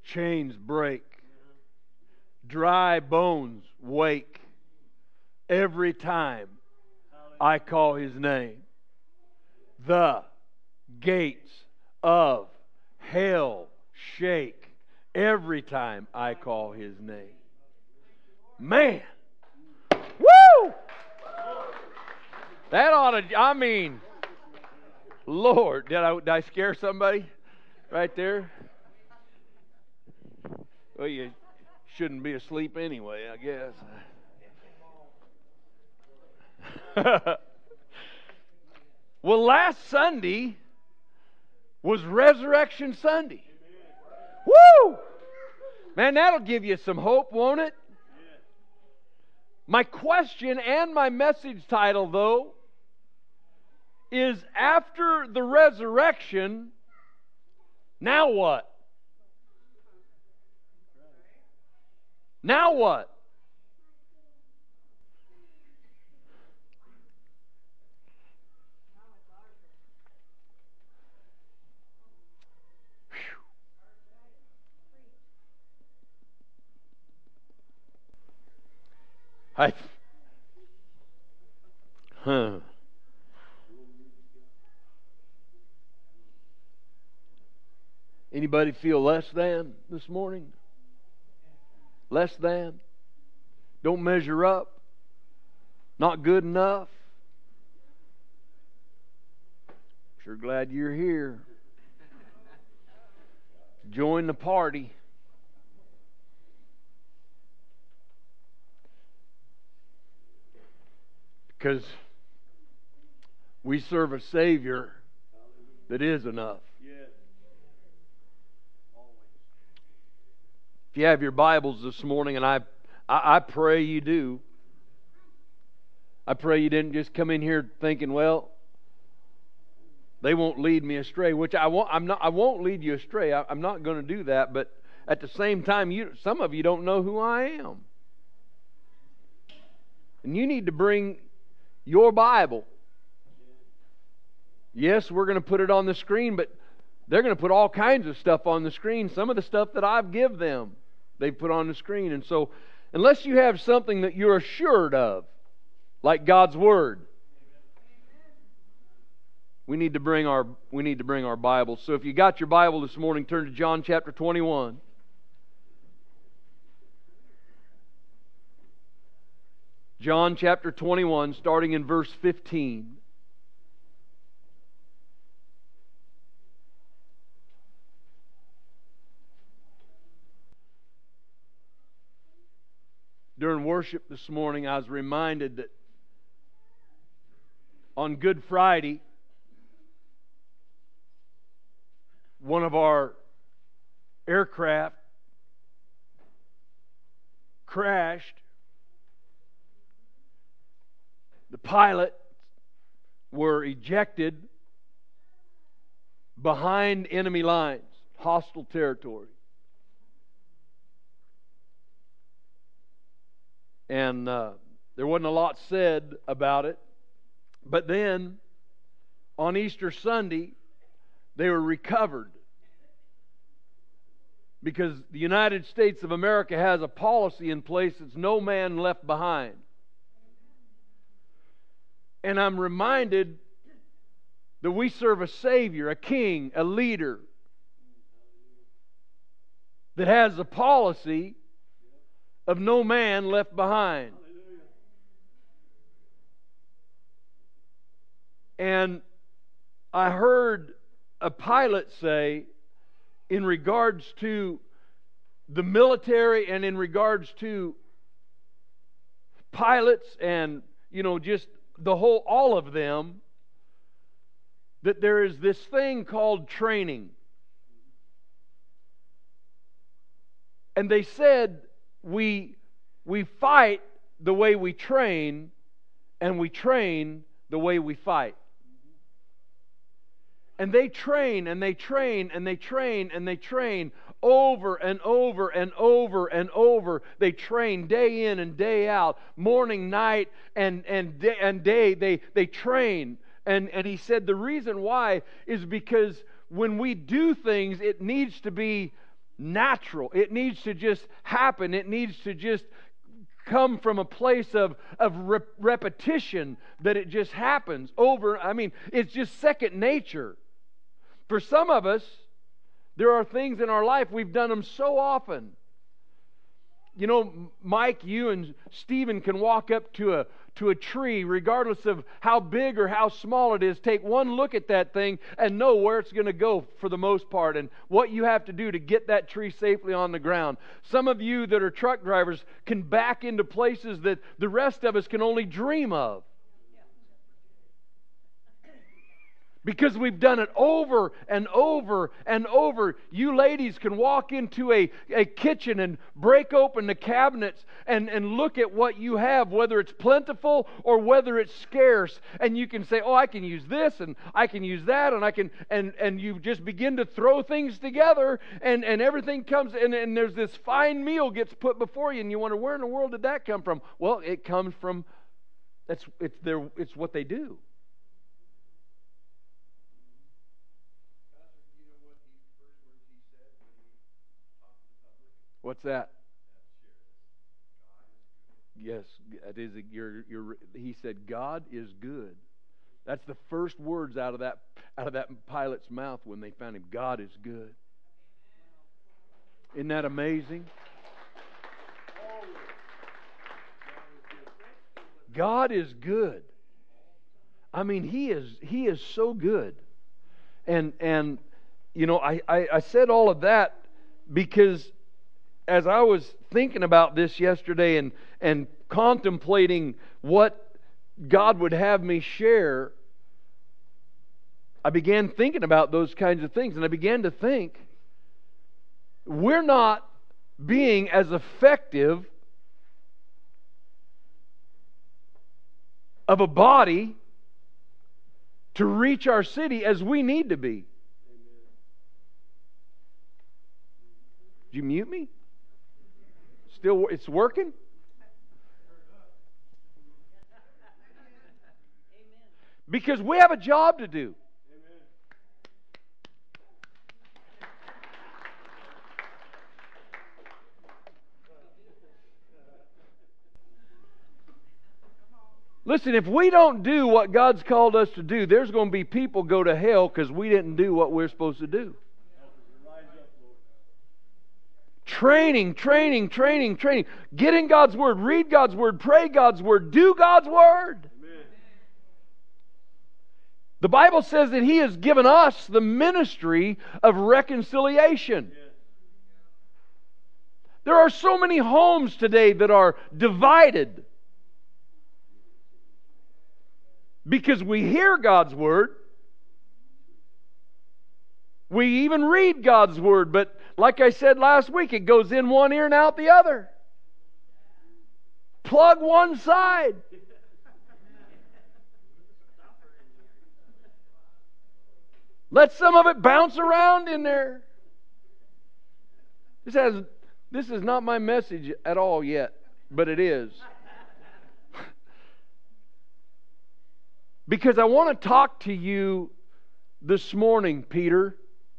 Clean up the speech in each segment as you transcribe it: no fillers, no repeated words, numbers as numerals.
chains break, dry bones wake every time I call His name. The gates of hell shake every time I call His name. Man! Woo! That ought to, Lord, did I scare somebody right there? Well, you shouldn't be asleep anyway, I guess. Well, last Sunday was Resurrection Sunday. Woo! Man, that'll give you some hope, won't it? My question and my message title, though, is after the resurrection, now what? Now what? Anybody feel less than this morning? Less than? Don't measure up? Not good enough? Sure glad you're here. Join the party. Because we serve a Savior that is enough. If you have your Bibles this morning, and I pray you do, I pray you didn't just come in here thinking, well, they won't lead me astray, which I won't lead you astray. I'm not going to do that, but at the same time, some of you don't know who I am. And you need to bring your Bible. Yes, we're going to put it on the screen, but they're going to put all kinds of stuff on the screen. Some of the stuff that I've give them, they put on the screen. And so, unless you have something that you're assured of, like God's Word, we need to bring our Bibles. So if you got your Bible this morning, turn to John chapter 21. John chapter 21, starting in verse 15. During worship this morning, I was reminded that on Good Friday, one of our aircraft crashed. The pilots were ejected behind enemy lines, hostile territory. And there wasn't a lot said about it. But then, on Easter Sunday, they were recovered. Because the United States of America has a policy in place that's no man left behind. And I'm reminded that we serve a Savior, a King, a leader that has a policy of no man left behind. And I heard a pilot say, in regards to the military and in regards to pilots and, just all of them, that there is this thing called training. And they said, we fight the way we train, and we train the way we fight. And they train, and they train, and they train, and they train over and over and over and over. They train day in and day out, morning, night, and day. They train. And he said the reason why is because when we do things, it needs to be natural. It needs to just happen. It needs to just come from a place of repetition, that it just happens over. I mean, it's just second nature. For some of us, there are things in our life, we've done them so often. You know, Mike, you and Stephen can walk up to a tree, regardless of how big or how small it is, take one look at that thing and know where it's going to go for the most part, and what you have to do to get that tree safely on the ground. Some of you that are truck drivers can back into places that the rest of us can only dream of. Because we've done it over and over and over. You ladies can walk into a kitchen and break open the cabinets and look at what you have, whether it's plentiful or whether it's scarce. And you can say, oh, I can use this and I can use that, and I can, and you just begin to throw things together, and everything comes, and there's this fine meal gets put before you, and you wonder, where in the world did that come from? Well, it comes from, it's what they do. What's that? Yes, it is. He said, "God is good." That's the first words out of that pilot's mouth when they found him. God is good. Isn't that amazing? God is good. I mean, He is so good. And you know, I said all of that because as I was thinking about this yesterday and contemplating what God would have me share, I began thinking about those kinds of things, and I began to think, we're not being as effective of a body to reach our city as we need to be. Did you mute me? Still, it's working? Because we have a job to do. Listen, if we don't do what God's called us to do, there's going to be people go to hell because we didn't do what we're supposed to do. Training. Get in God's Word. Read God's Word. Pray God's Word. Do God's Word. Amen. The Bible says that He has given us the ministry of reconciliation. Yeah. There are so many homes today that are divided because we hear God's Word. We even read God's Word, but like I said last week, it goes in one ear and out the other. Plug one side. Let some of it bounce around in there. This is not my message at all yet, but it is. Because I want to talk to you this morning, Peter.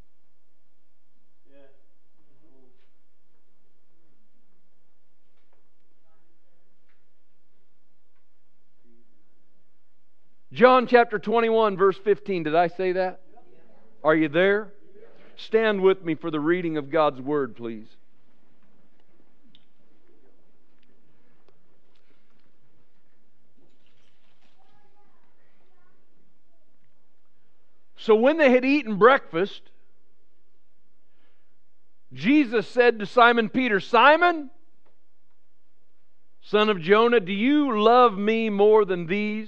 John chapter 21, verse 15. Did I say that? Are you there? Stand with me for the reading of God's Word, please. So when they had eaten breakfast, Jesus said to Simon Peter, "Simon, son of Jonah, do you love me more than these?"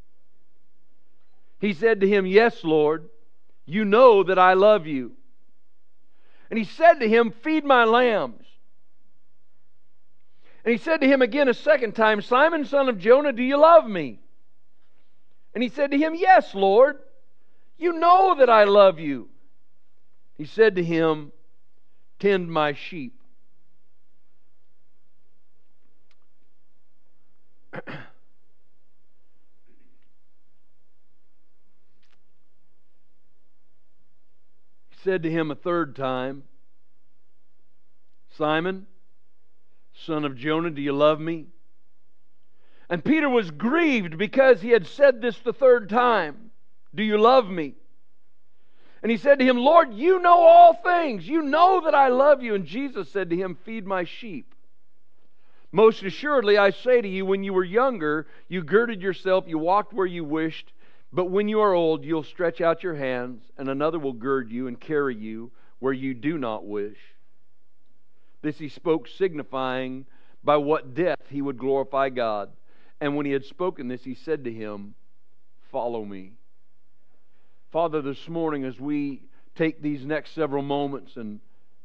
He said to him, "Yes, Lord, you know that I love you." And he said to him, "Feed my lambs." And he said to him again a second time, "Simon, son of Jonah, do you love me?" And he said to him, "Yes, Lord, you know that I love you." He said to him, "Tend my sheep." He said to him a third time, Simon, son of Jonah, do you love me? And Peter was grieved because he had said this the third time. Do you love me? And he said to him, Lord, you know all things. You know that I love you. And Jesus said to him, feed my sheep. Most assuredly, I say to you, when you were younger, you girded yourself, you walked where you wished. But when you are old, you'll stretch out your hands, and another will gird you and carry you where you do not wish. This he spoke, signifying by what death he would glorify God. And when he had spoken this, he said to him, follow me. Father, this morning as we take these next several moments and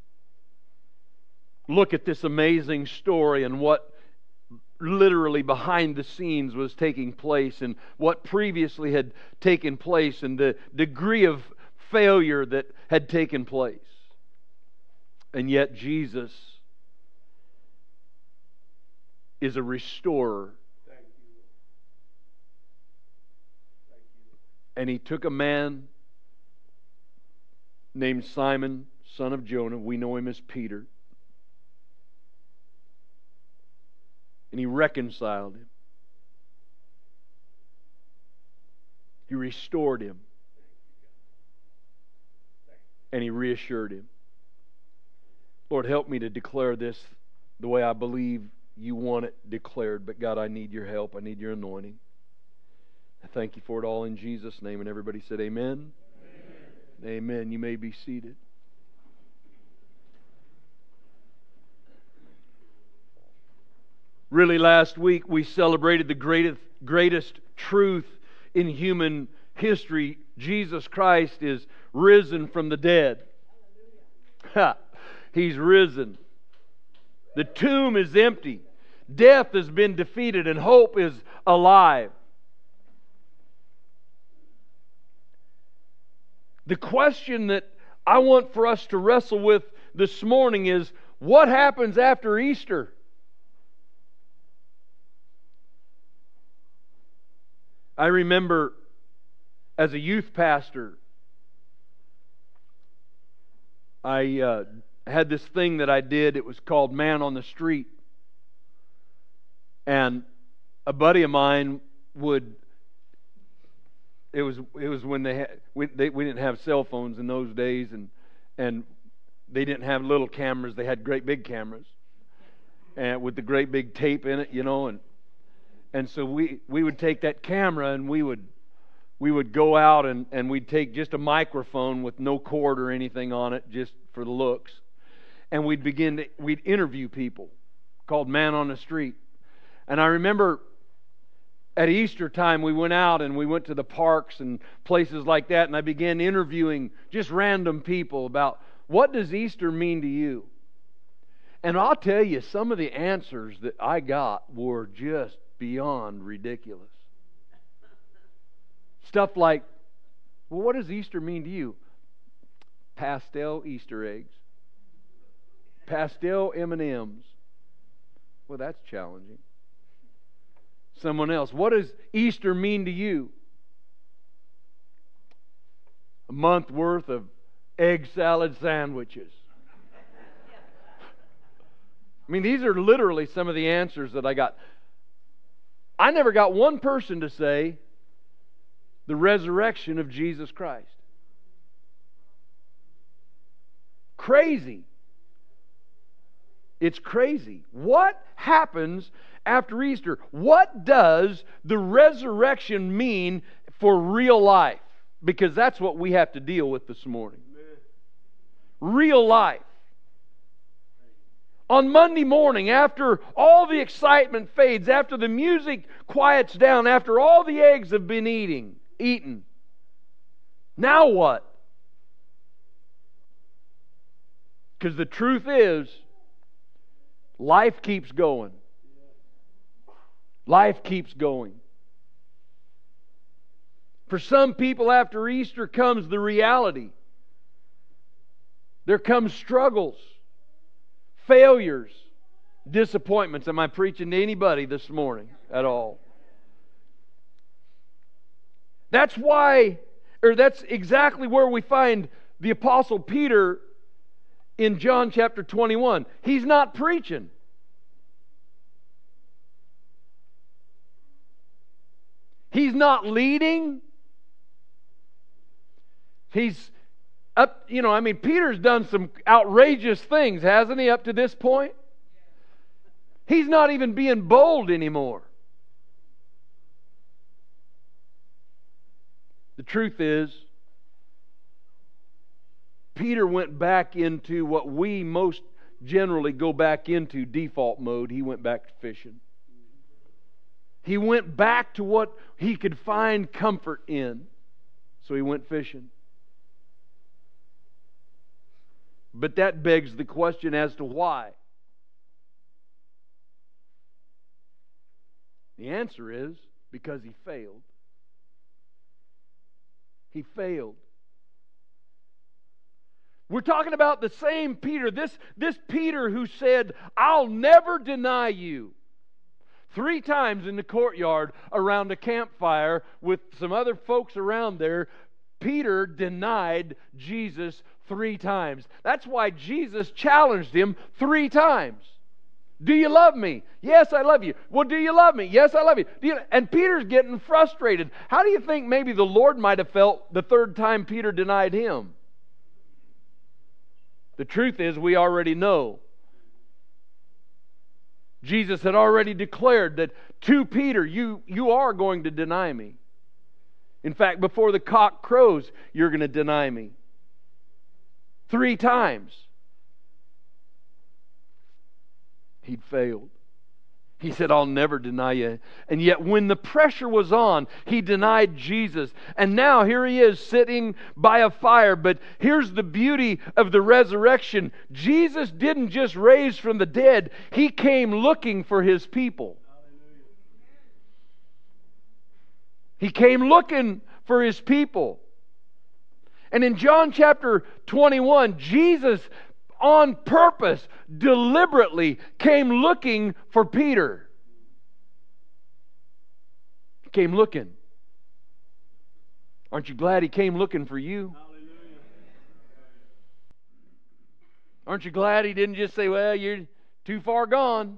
look at this amazing story and what literally behind the scenes was taking place and what previously had taken place and the degree of failure that had taken place. And yet Jesus is a restorer. And he took a man named Simon, son of Jonah. We know him as Peter. And he reconciled him. He restored him. And he reassured him. Lord, help me to declare this the way I believe you want it declared. But God, I need your help. I need your anointing. I thank you for it all in Jesus' name. And everybody said amen. Amen. Amen. You may be seated. Really, last week we celebrated the greatest truth in human history. Jesus Christ is risen from the dead. Ha! He's risen. The tomb is empty. Death has been defeated and hope is alive. The question that I want for us to wrestle with this morning is, what happens after Easter? I remember as a youth pastor, I had this thing that I did. It was called Man on the Street. And a buddy of mine would... It was when we didn't have cell phones in those days, and they didn't have little cameras. They had great big cameras, and with the great big tape in it, and so we would take that camera and we would go out and we'd take just a microphone with no cord or anything on it, just for the looks, and we'd interview people, called Man on the Street. And I remember at Easter time, we went out and we went to the parks and places like that, and I began interviewing just random people about, what does Easter mean to you? And I'll tell you, some of the answers that I got were just beyond ridiculous. Stuff like, well, what does Easter mean to you? Pastel Easter eggs. Pastel M&Ms. Well, that's challenging. Someone else, what does Easter mean to you? A month worth of egg salad sandwiches. I mean, these are literally some of the answers that I got. I never got one person to say the resurrection of Jesus Christ. Crazy. It's crazy. What happens after Easter? What does the resurrection mean for real life? Because that's what we have to deal with this morning. Real life. On Monday morning, after all the excitement fades, after the music quiets down, after all the eggs have been eaten, now what? Because the truth is, life keeps going. Life keeps going. For some people, after Easter comes the reality. There comes struggles, failures, disappointments. Am I preaching to anybody this morning at all? That's why, or that's exactly where we find the Apostle Peter in John chapter 21. He's not preaching. He's not leading. He's up, Peter's done some outrageous things, hasn't he, up to this point? He's not even being bold anymore. The truth is, Peter went back into what we most generally go back into, default mode. He went back to fishing. He went back to what he could find comfort in. So he went fishing. But that begs the question as to why. The answer is because he failed. He failed. We're talking about the same Peter, this Peter who said, "I'll never deny you." 3 times in the courtyard around a campfire with some other folks around there, Peter denied Jesus 3 times. That's why Jesus challenged him 3 times. Do you love me? Yes, I love you. Well, do you love me? Yes, I love you. And Peter's getting frustrated. How do you think maybe the Lord might have felt the 3rd time Peter denied him? The truth is, we already know. Jesus had already declared that to Peter, you are going to deny me. In fact, before the cock crows, you're going to deny me. 3 times. He'd failed. He said, "I'll never deny you." And yet when the pressure was on, he denied Jesus. And now here he is sitting by a fire. But here's the beauty of the resurrection. Jesus didn't just raise from the dead. He came looking for His people. He came looking for His people. And in John chapter 21, Jesus on purpose, deliberately came looking for Peter. He came looking. Aren't you glad He came looking for you? Hallelujah. Aren't you glad He didn't just say, "Well, you're too far gone"?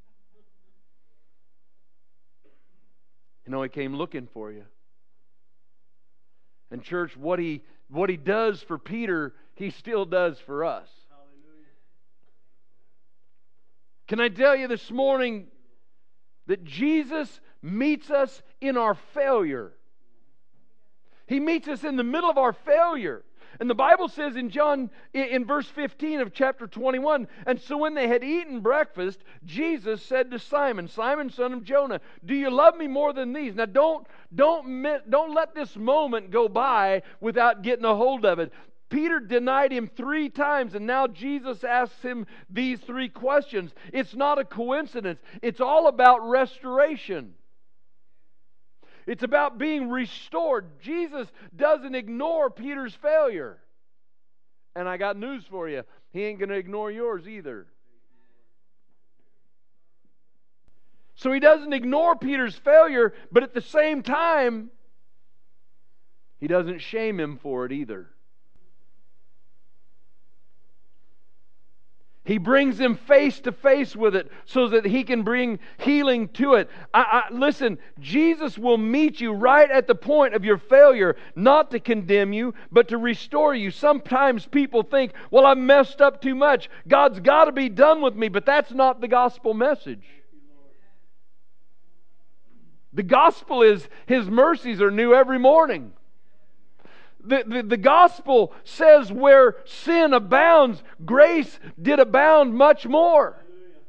He came looking for you. And church, what he does for Peter, He still does for us. Can I tell you this morning that Jesus meets us in our failure? He meets us in the middle of our failure. And the Bible says in John, in verse 15 of chapter 21, "And so when they had eaten breakfast, Jesus said to Simon, Simon, son of Jonah, do you love me more than these?" Now don't let this moment go by without getting a hold of it. Peter denied Him 3 times, and now Jesus asks him these 3 questions. It's not a coincidence. It's all about restoration. It's about being restored. Jesus doesn't ignore Peter's failure. And I got news for you. He ain't going to ignore yours either. So He doesn't ignore Peter's failure, but at the same time, He doesn't shame him for it either. He brings him face to face with it so that He can bring healing to it. Listen, Jesus will meet you right at the point of your failure, not to condemn you, but to restore you. Sometimes people think, "Well, I've messed up too much. God's got to be done with me." But that's not the gospel message. The gospel is His mercies are new every morning. The gospel says where sin abounds, grace did abound much more.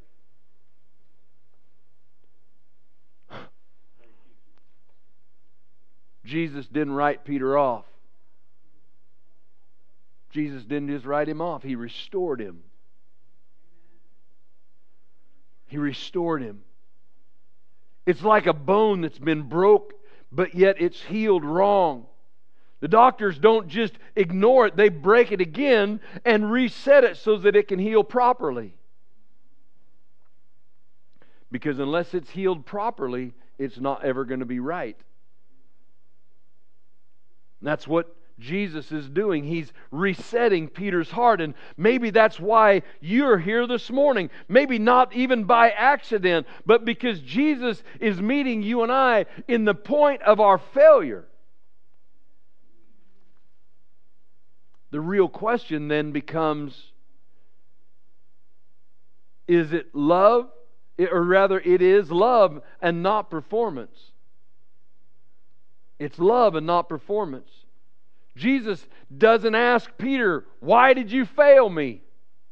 Jesus didn't write Peter off. Jesus didn't just write him off. He restored him. He restored him. It's like a bone that's been broke, but yet it's healed wrong. The doctors don't just ignore it. They break it again and reset it so that it can heal properly. Because unless it's healed properly, it's not ever going to be right. That's what Jesus is doing. He's resetting Peter's heart. And maybe that's why you're here this morning. Maybe not even by accident, but because Jesus is meeting you and I in the point of our failure. The real question then becomes, is it love? Or rather, it is love and not performance. It's love and not performance. Jesus doesn't ask Peter, why did you fail me?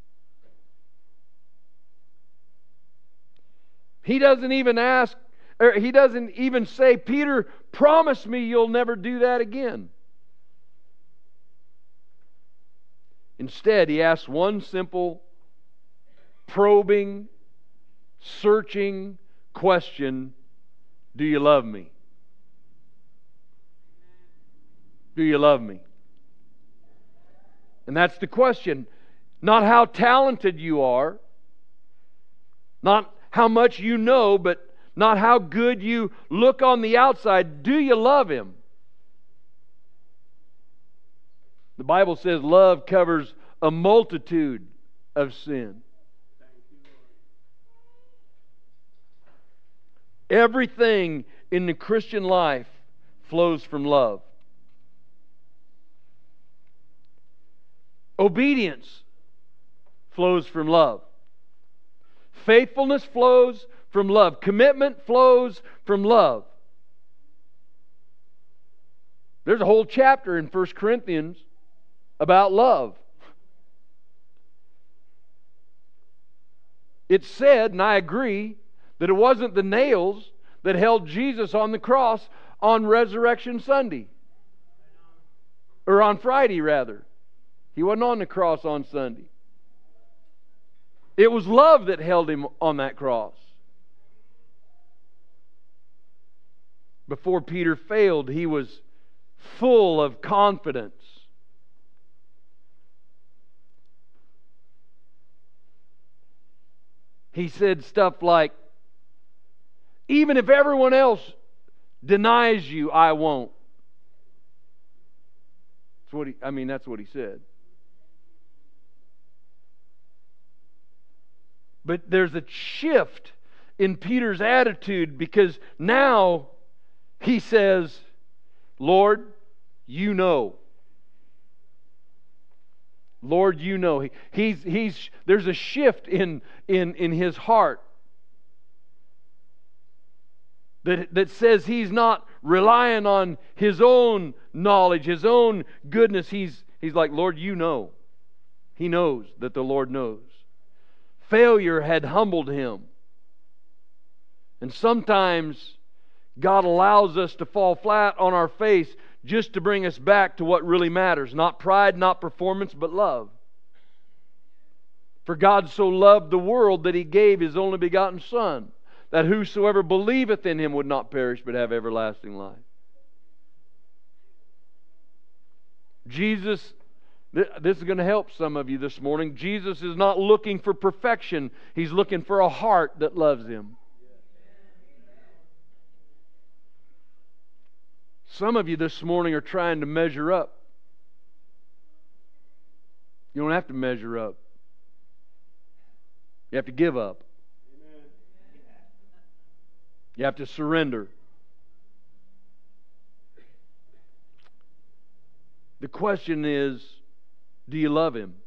He doesn't even ask, or he doesn't even say, Peter, promise me you'll never do that again. Instead, he asks one simple, probing, searching question: do you love me? Do you love me? And that's the question. Not how talented you are, not how much you know, but not how good you look on the outside. Do you love Him? The Bible says love covers a multitude of sin. Everything in the Christian life flows from love. Obedience flows from love. Faithfulness flows from love. Commitment flows from love. There's a whole chapter in 1 Corinthians about love. It's said, and I agree, that it wasn't the nails that held Jesus on the cross on Resurrection Sunday. Or on Friday, rather. He wasn't on the cross on Sunday. It was love that held Him on that cross. Before Peter failed, he was full of confidence. He said stuff like, even if everyone else denies you, I won't. That's what he said. But there's a shift in Peter's attitude, because now he says, Lord, you know. Lord, you know. There's a shift in his heart that says he's not relying on his own knowledge, his own goodness. He's like, Lord, you know. He knows that the Lord knows. Failure had humbled him. And sometimes God allows us to fall flat on our face just to bring us back to what really matters. Not pride, not performance, but love. For God so loved the world that He gave His only begotten Son, that whosoever believeth in Him would not perish but have everlasting life. Jesus, this is going to help some of you this morning. Jesus is not looking for perfection. He's looking for a heart that loves Him. Some of you this morning are trying to measure up. You don't have to measure up. You have to give up. You have to surrender. The question is, do you love Him?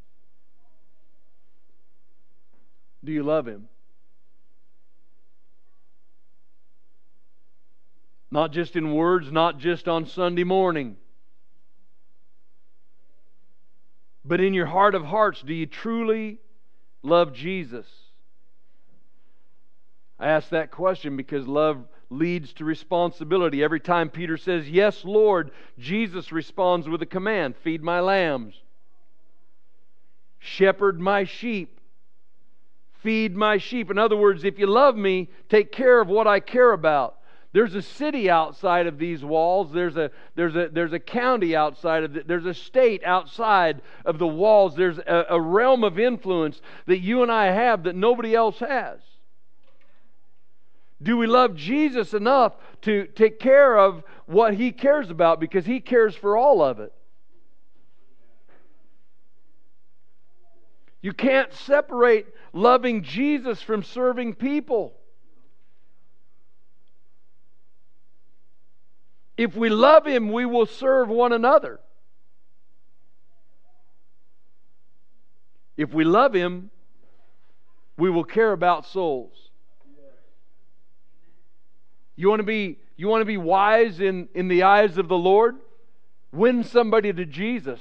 Do you love Him? Not just in words, not just on Sunday morning, but in your heart of hearts, do you truly love Jesus? I ask that question because love leads to responsibility. Every time Peter says, yes, Lord, Jesus responds with a command: feed my lambs, shepherd my sheep, feed my sheep. In other words, if you love me, take care of what I care about. There's a city outside of these walls. There's a county outside of it. There's a state outside of the walls. There's a realm of influence that you and I have that nobody else has. Do we love Jesus enough to take care of what He cares about, because He cares for all of it? You can't separate loving Jesus from serving people. If we love Him, we will serve one another. If we love Him, we will care about souls. You want to be wise in the eyes of the Lord? Win somebody to Jesus.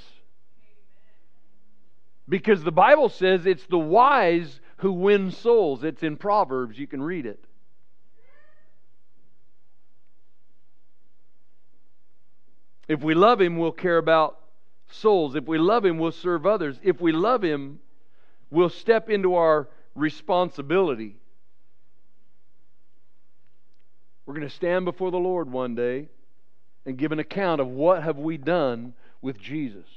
Because the Bible says it's the wise who win souls. It's in Proverbs. You can read it. If we love Him, we'll care about souls. If we love Him, we'll serve others. If we love Him, we'll step into our responsibility. We're going to stand before the Lord one day and give an account of what have we done with Jesus.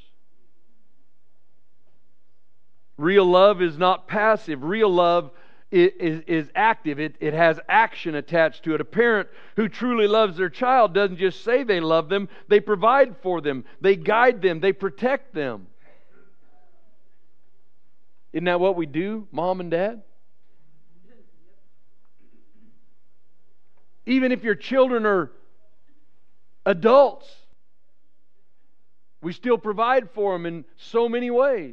Real love is not passive. Real love is active. It has action attached to it. A parent who truly loves their child doesn't just say they love them. They provide for them. They guide them. They protect them. Isn't that what we do, Mom and Dad? Even if your children are adults, we still provide for them in so many ways.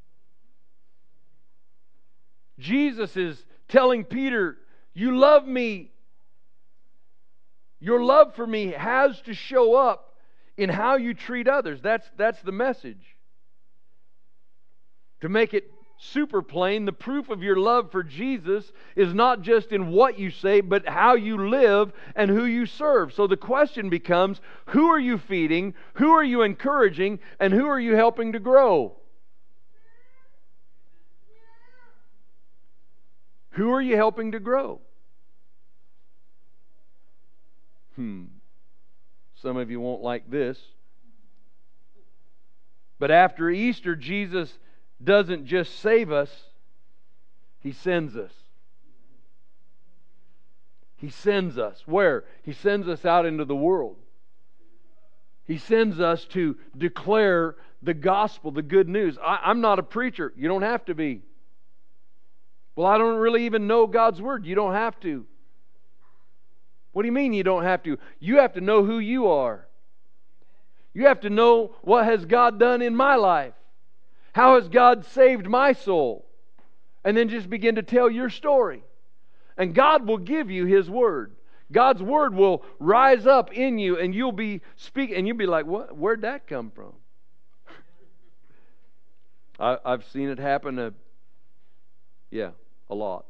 Jesus is telling Peter, you love me. Your love for me has to show up in how you treat others. That's the message. To make it super plain, the proof of your love for Jesus is not just in what you say, but how you live and who you serve. So the question becomes, who are you feeding, who are you encouraging, and who are you helping to grow? Who are you helping to grow? Some of you won't like this. But after Easter, Jesus doesn't just save us, He sends us. He sends us. Where? He sends us out into the world. He sends us to declare the gospel, the good news. I'm not a preacher. You don't have to be. Well, I don't really even know God's Word. You don't have to. What do you mean you don't have to? You have to know who you are. You have to know, what has God done in my life? How has God saved my soul? And then just begin to tell your story. And God will give you His Word. God's Word will rise up in you, and you'll be speaking, and you'll be like, "What? Where'd that come from?" I've seen it happen a lot.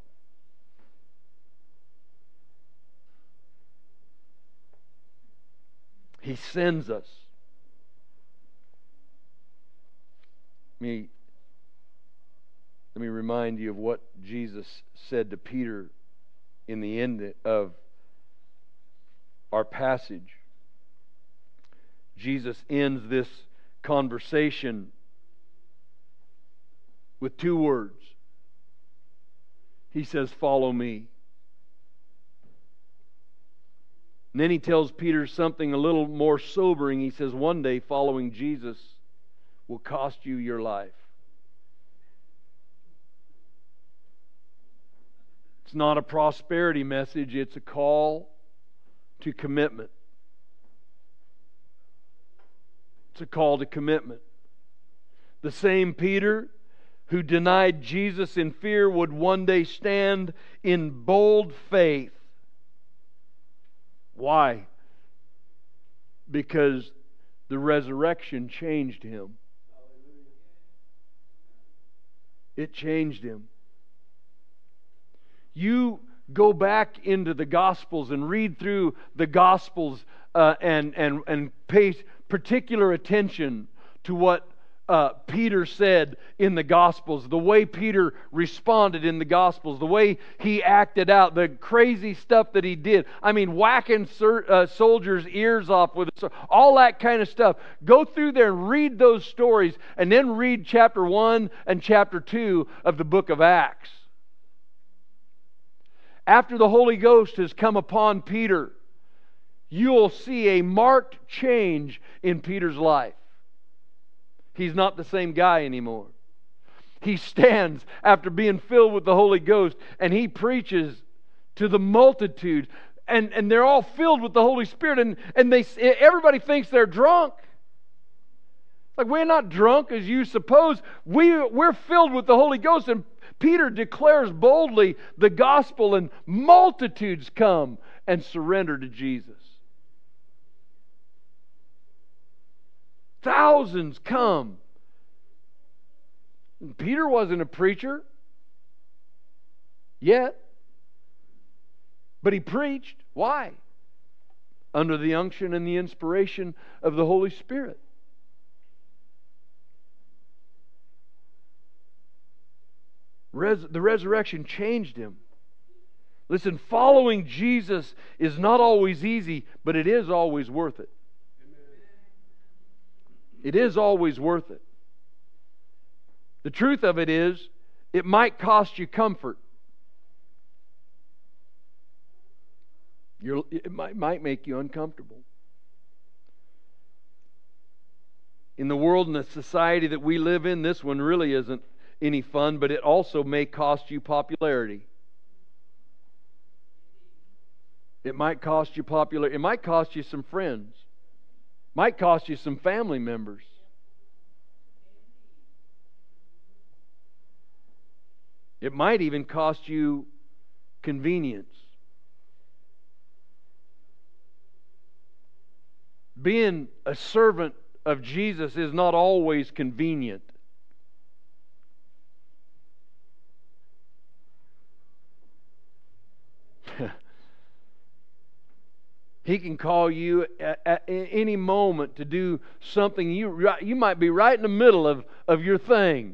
He sends us. Let me remind you of what Jesus said to Peter in the end of our passage. Jesus ends this conversation with two words. He says, "Follow me." And then He tells Peter something a little more sobering. He says, one day following Jesus will cost you your life. It's not a prosperity message, it's a call to commitment. It's a call to commitment. The same Peter who denied Jesus in fear would one day stand in bold faith. Why? Because the resurrection changed him. It changed him. You go back into the Gospels and read through the Gospels and pay particular attention to what Peter said in the Gospels, the way Peter responded in the Gospels, the way he acted out, the crazy stuff that he did. I mean, whacking soldiers' ears off with all that kind of stuff. Go through there and read those stories, and then read chapter 1 and chapter 2 of the book of Acts. after the Holy Ghost has come upon Peter, you'll see a marked change in Peter's life. He's not the same guy anymore. He stands after being filled with the Holy Ghost, and he preaches to the multitude, and they're all filled with the Holy Spirit, and everybody thinks they're drunk. Like, we're not drunk as you suppose. We're filled with the Holy Ghost, and Peter declares boldly the gospel, and multitudes come and surrender to Jesus. Thousands come. Peter wasn't a preacher yet, but he preached. Why? Under the unction and the inspiration of the Holy Spirit. The resurrection changed him. Listen, following Jesus is not always easy, but it is always worth it. It is always worth it. The truth of it is, it might cost you comfort. It might make you uncomfortable. In the world and the society that we live in, this one really isn't any fun, but it also may cost you popularity. It might cost you popularity. It might cost you some friends. It might cost you some family members. It might even cost you convenience. Being a servant of Jesus is not always convenient. He can call you at any moment to do something. You might be right in the middle of your thing,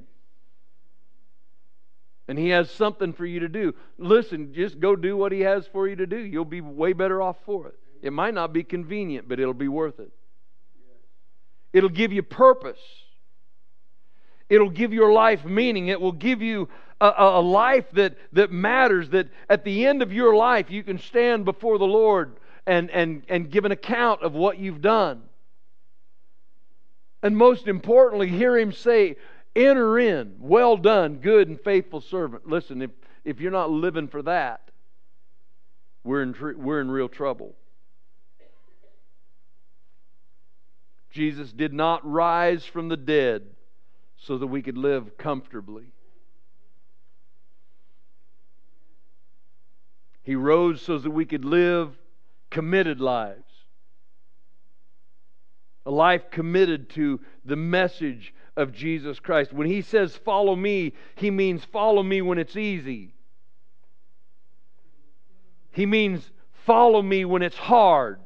and He has something for you to do. Listen, just go do what He has for you to do. You'll be way better off for it. It might not be convenient, but it'll be worth it. It'll give you purpose. It'll give your life meaning. It will give you a life that matters, that at the end of your life you can stand before the Lord and give an account of what you've done. And most importantly, hear Him say, "Enter in, well done, good and faithful servant." Listen, if you're not living for that, we're in real trouble. Jesus did not rise from the dead so that we could live comfortably. He rose so that we could live committed lives. A life committed to the message of Jesus Christ. When He says, "Follow me," He means follow me when it's easy. He means follow me when it's hard.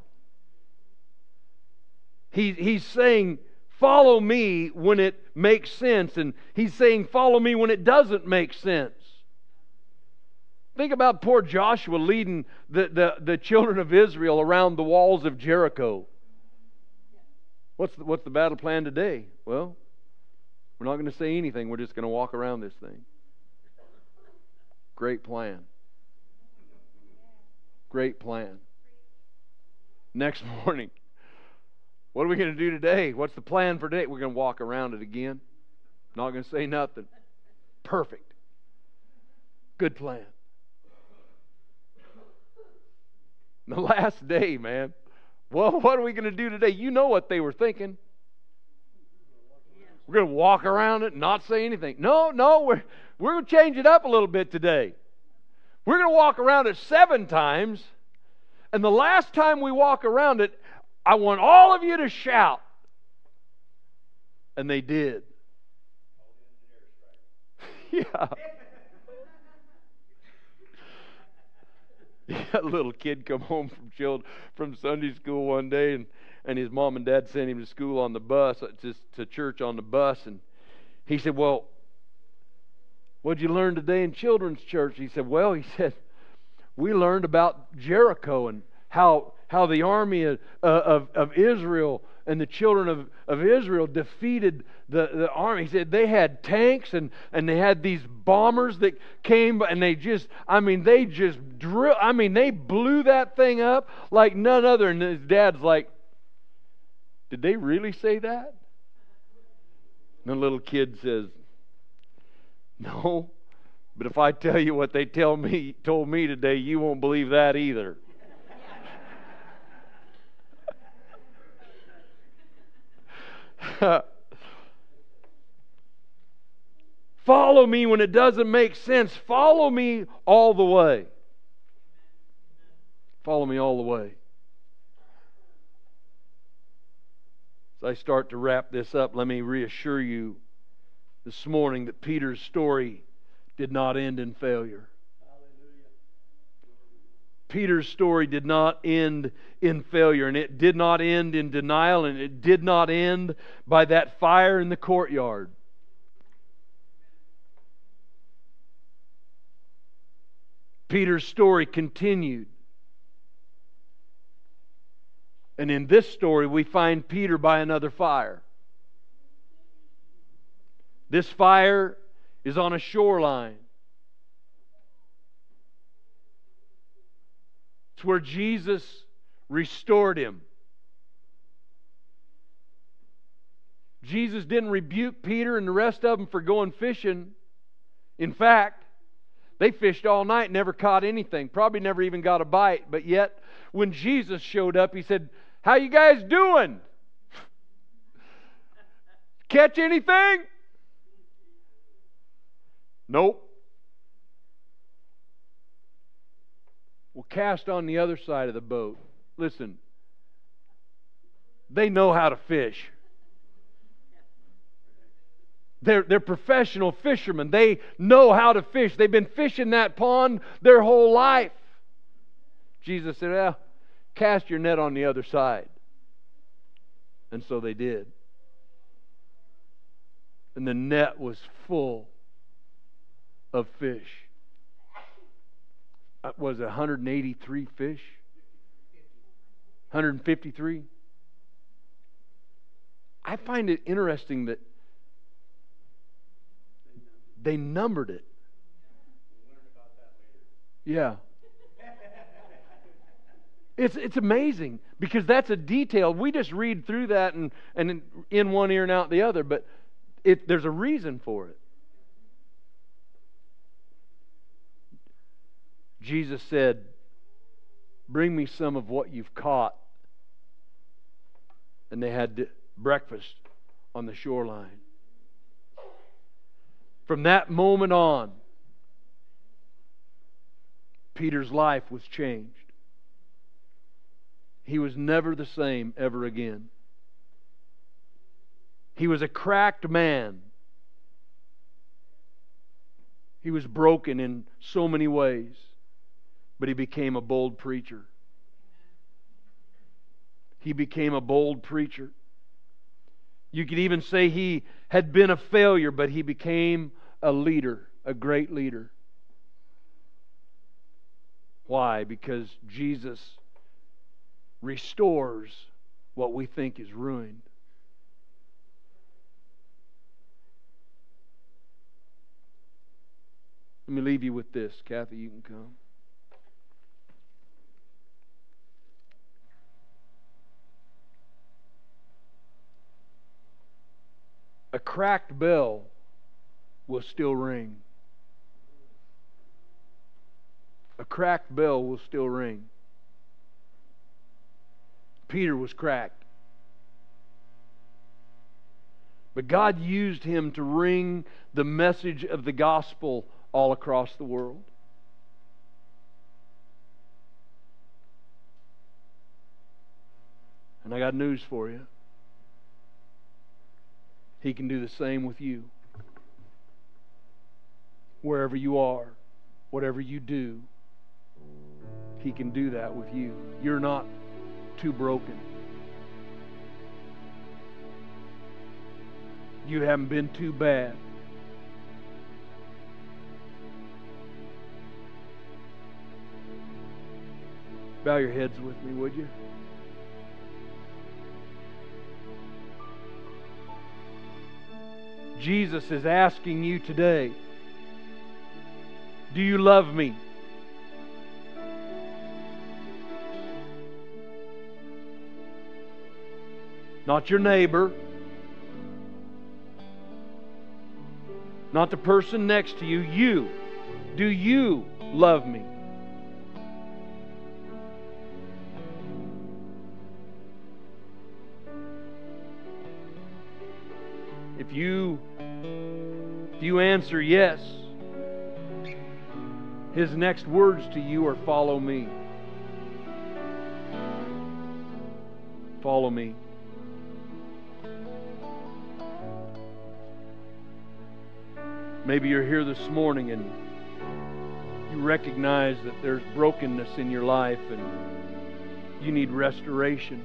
He's saying, follow me when it makes sense. And He's saying, follow me when it doesn't make sense. Think about poor Joshua leading the children of Israel around the walls of Jericho. What's the battle plan today? Well, we're not going to say anything. We're just going to walk around this thing. Great plan. Great plan. Next morning, what are we going to do today? What's the plan for today? We're going to walk around it again. Not going to say nothing. Perfect. Good plan. The last day, man. Well, what are we going to do today? You know what they were thinking. We're going to walk around it and not say anything. No, we're going to change it up a little bit today. We're going to walk around it 7 times. And the last time we walk around it, I want all of you to shout. And they did. Yeah. A little kid come home from Sunday school one day, and his mom and dad sent him to school on the bus, to church on the bus, and he said, "Well, what'd you learn today in children's church?" He said, "Well," he said, "we learned about Jericho, and how the army of Israel and the children of Israel defeated the army. He said they had tanks and they had these bombers that came, and they just they blew that thing up like none other. And his dad's like, did they really say that? And the little kid says, no, but if I tell you what they told me today, you won't believe that either. Follow me when it doesn't make sense. Follow me all the way. Follow me all the way. As I start to wrap this up, let me reassure you this morning that Peter's story did not end in failure. Peter's story did not end in failure, and it did not end in denial, and it did not end by that fire in the courtyard. Peter's story continued. And in this story, we find Peter by another fire. This fire is on a shoreline. It's where Jesus restored him. Jesus didn't rebuke Peter and the rest of them for going fishing. In fact, they fished all night, never caught anything. Probably never even got a bite. But yet, when Jesus showed up, He said, "How you guys doing? Catch anything?" Nope. Well, cast on the other side of the boat. Listen, they know how to fish. They're professional fishermen. They know how to fish. They've been fishing that pond their whole life. Jesus said, well, cast your net on the other side. And so they did. And the net was full of fish. Was it 183 fish? 153? I find it interesting that they numbered it. Yeah. It's amazing because that's a detail. We just read through that and in one ear and out the other, but there's a reason for it. Jesus said, bring me some of what you've caught. And they had breakfast on the shoreline. From that moment on, Peter's life was changed. He was never the same ever again. He was a cracked man. He was broken in so many ways, but he became a bold preacher. He became a bold preacher. You could even say he had been a failure, but he became a leader, a great leader. Why? Because Jesus restores what we think is ruined. Let me leave you with this. Kathy, you can come. A cracked bell will still ring. A cracked bell will still ring. Peter was cracked. But God used him to ring the message of the gospel all across the world. And I got news for you. He can do the same with you. Wherever you are, whatever you do, He can do that with you. You're not too broken. You haven't been too bad. Bow your heads with me, would you? Jesus is asking you today, do you love me? Not your neighbor, not the person next to you. You. Do you love me? If you answer yes, His next words to you are follow me. Follow me. Maybe you're here this morning and you recognize that there's brokenness in your life and you need restoration.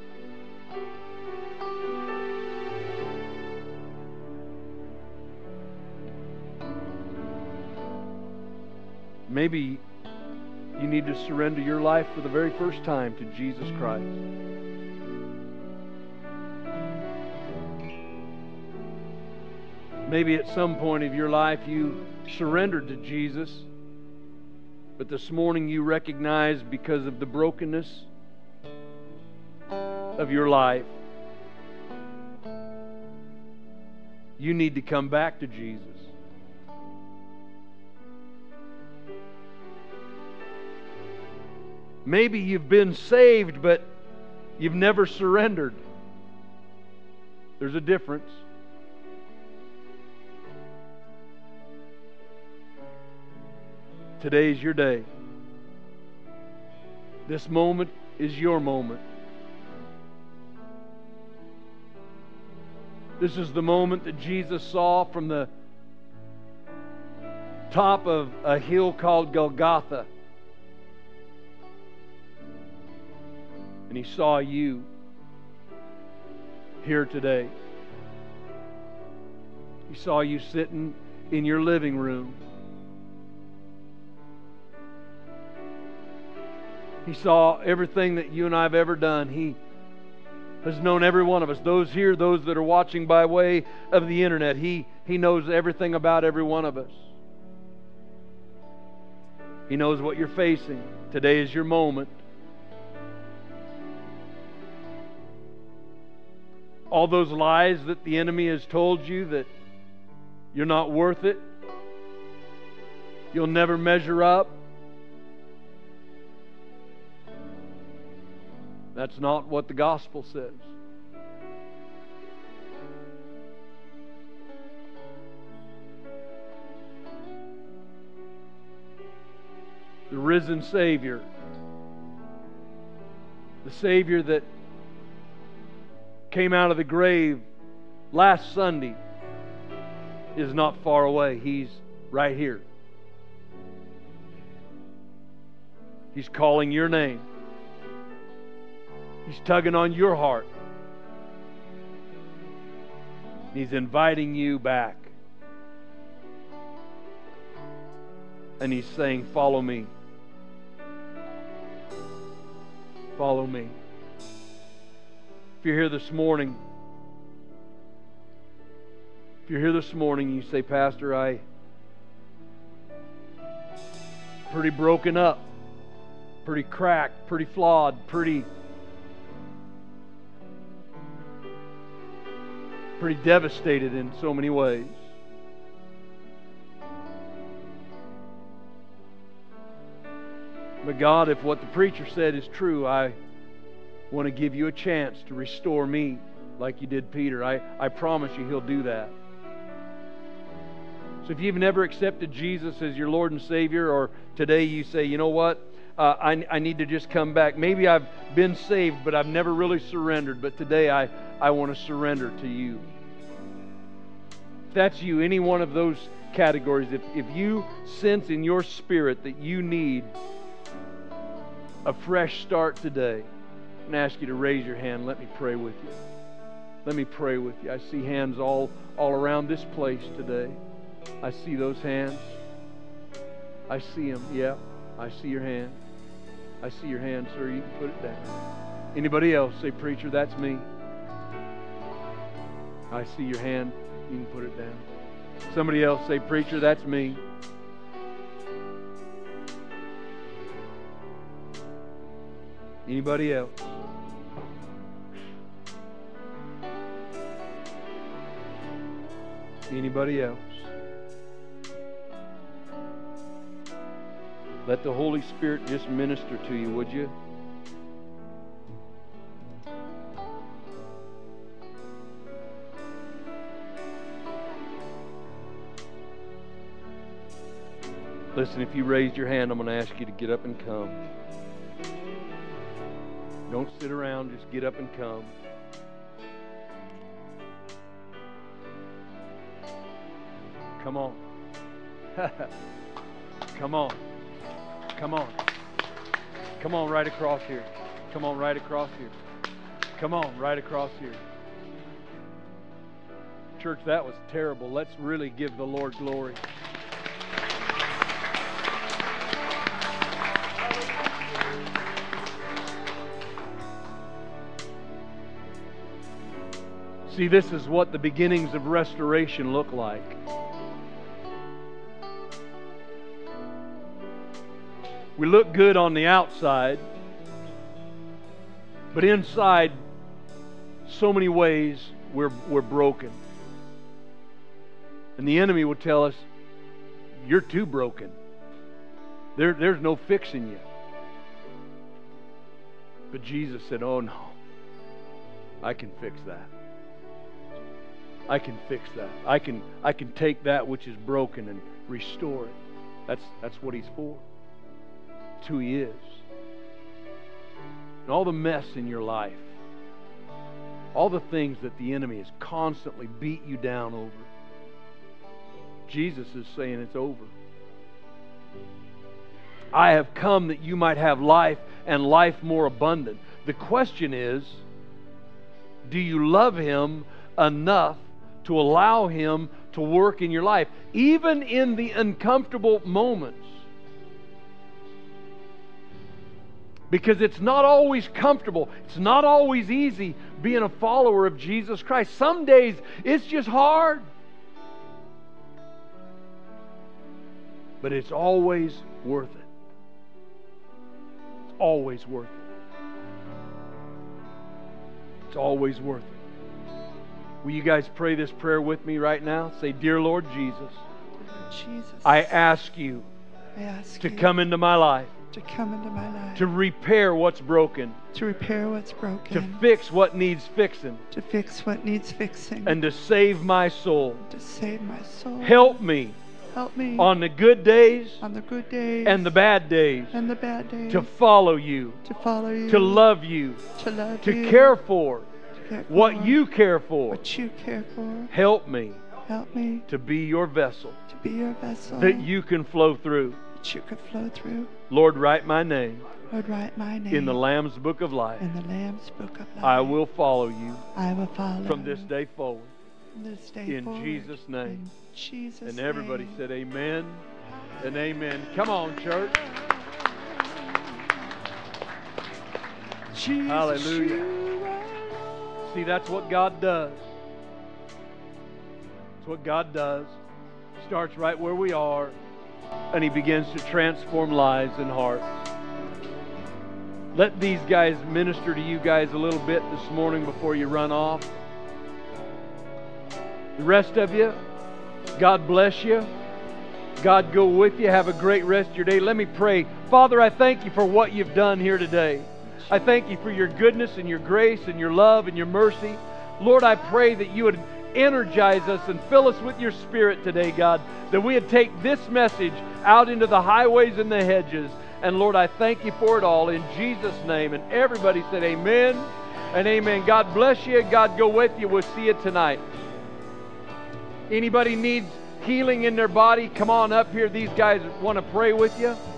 Maybe you need to surrender your life for the very first time to Jesus Christ. Maybe at some point of your life you surrendered to Jesus, but this morning you recognize because of the brokenness of your life, you need to come back to Jesus. Maybe you've been saved, but you've never surrendered. There's a difference. Today's your day. This moment is your moment. This is the moment that Jesus saw from the top of a hill called Golgotha. And He saw you here today. He saw you sitting in your living room. He saw everything that you and I have ever done. He has known every one of us. Those here, those that are watching by way of the internet, He knows everything about every one of us. He knows what you're facing. Today is your moment. All those lies that the enemy has told you that you're not worth it, you'll never measure up, that's not what the gospel says. The risen Savior, the Savior that came out of the grave last Sunday, is not far away. He's right here. He's calling your name. He's tugging on your heart. He's inviting you back. And He's saying, follow me. Follow me. If you're here this morning, you say, Pastor, I'm pretty broken up, pretty cracked, pretty flawed, pretty devastated in so many ways. But God, if what the preacher said is true, I want to give you a chance to restore me like you did Peter. I promise you He'll do that. So if you've never accepted Jesus as your Lord and Savior, or today you say, you know what, I need to just come back. Maybe I've been saved, but I've never really surrendered. But today I want to surrender to you. If that's you, any one of those categories, if you sense in your spirit that you need a fresh start today, I'm going to ask you to raise your hand. Let me pray with you. Let me pray with you. I see hands all around this place today. I see those hands. I see them. Yeah, I see your hand. I see your hand, sir. You can put it down. Anybody else? Say, preacher, that's me. I see your hand. You can put it down. Somebody else say, preacher, that's me. Anybody else? Anybody else? Let the Holy Spirit just minister to you, would you? Listen, if you raised your hand, I'm going to ask you to get up and come. Don't sit around, just get up and come. Come on. Come on. Come on. Come on right across here. Come on right across here. Come on right across here. Church, that was terrible. Let's really give the Lord glory. See, this is what the beginnings of restoration look like. We look good on the outside, but inside, so many ways we're broken. And the enemy will tell us, you're too broken. There's no fixing you. But Jesus said, oh no, I can fix that. I can fix that. I can take that which is broken and restore it. That's what He's for. It's who He is. And all the mess in your life, all the things that the enemy has constantly beat you down over, Jesus is saying it's over. I have come that you might have life and life more abundant. The question is, do you love Him enough to allow Him to work in your life, even in the uncomfortable moments? Because it's not always comfortable. It's not always easy being a follower of Jesus Christ. Some days it's just hard. But it's always worth it. It's always worth it. It's always worth it. Will you guys pray this prayer with me right now? Say, Dear Lord Jesus, I ask you to come into my life. To come into my life. To repair what's broken. To repair what's broken. To fix what needs fixing. To fix what needs fixing. And to save my soul. To save my soul. Help me. Help me. On the good days. On the good days. And the bad days. And the bad days. To follow you. To follow you. To love you. To love you. To care for. To care for. What you care for. What you care for. Help me. Help me. To be your vessel. To be your vessel. That you can flow through. That you can flow through. Lord, write my name. Lord, write my name. In the Lamb's Book of Life. In the Lamb's Book of Life. I will follow you. I will follow. From this day forward. From this day in forward. Jesus' name. In Jesus' and everybody name. said amen and amen. Come on, church. Jesus, hallelujah. See, that's what God does. That's what God does. Starts right where we are, and He begins to transform lives and hearts. Let these guys minister to you guys a little bit this morning before you run off. The rest of you, God bless you. God go with you. Have a great rest of your day. Let me pray. Father, I thank you for what you've done here today. I thank you for your goodness and your grace and your love and your mercy. Lord, I pray that you would energize us and fill us with your Spirit today, God, that we would take this message out into the highways and the hedges. And Lord, I thank you for it all in Jesus' name. And everybody said amen and amen. God bless you. God go with you. We'll see you tonight. Anybody needs healing in their body, come on up here. These guys want to pray with you.